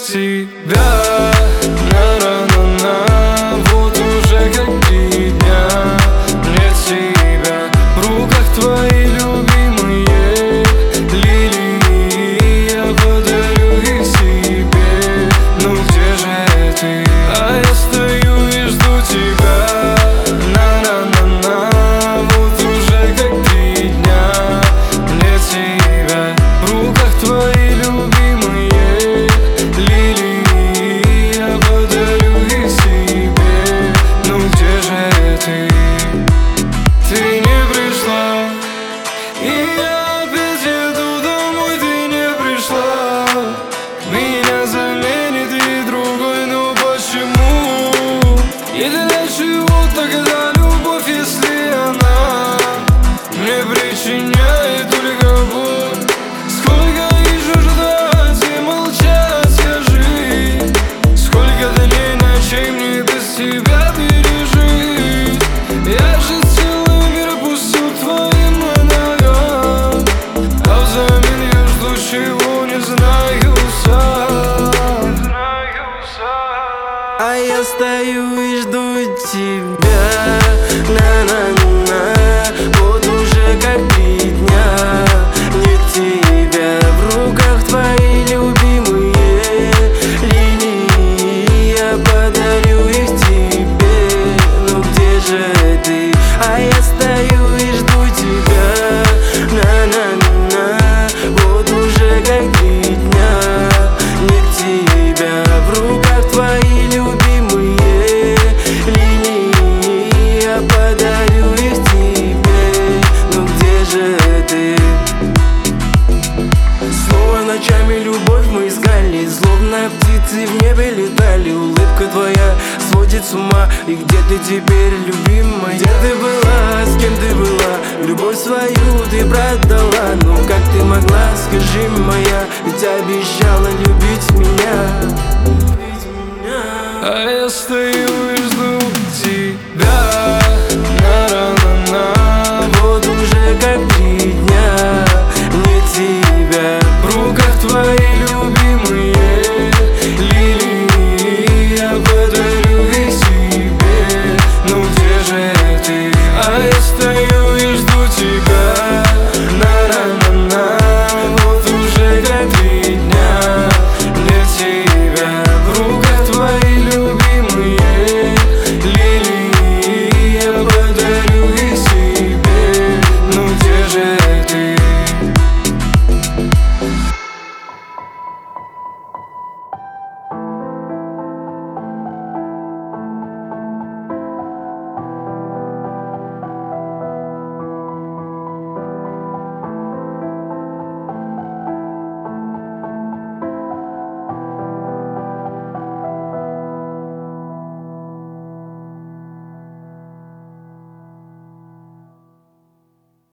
тебя. На-на-на-на, вот уже как 3 дня нет тебя. В руках твои любимые лилии, я подарю их себе. Ну где же ты? А я стою и жду тебя. На-на-на-на, вот уже как 3 дня нет тебя. В руках твои любимые лилии, я подарю их себе. Ну где же ты? Ты не пришла, и я опять еду домой. Ты не пришла, меня заменит и другой. Но почему? И для чего тогда любовь, если она мне причиняет только боль? Сколько еще ждать и молчать, скажи? Сколько дней, ночей мне без тебя пережить? Я же целый мир пустил к твоим ногам, а взамен я жду, чего не знаю сам. А я стою и жду тебя. На-на-на, вот уже как 3 дня нет тебя. В руках твои любимые лилии, я подарю их тебе. Ну где же ты? А я стою и жду тебя. На-на-на, вот уже как 3 дня нет тебя. В руках твои любимые линии, я подарю их тебе. Ну где же ты? Снова ночами любовь мы искали, словно птицы в небе летали. Улыбка твоя сводит с ума. И где ты теперь, любимая? Где ты была, с кем ты была? Любовь свою ты продала. Ну как ты могла, скажи, моя? Ведь обещала любить меня. А я стою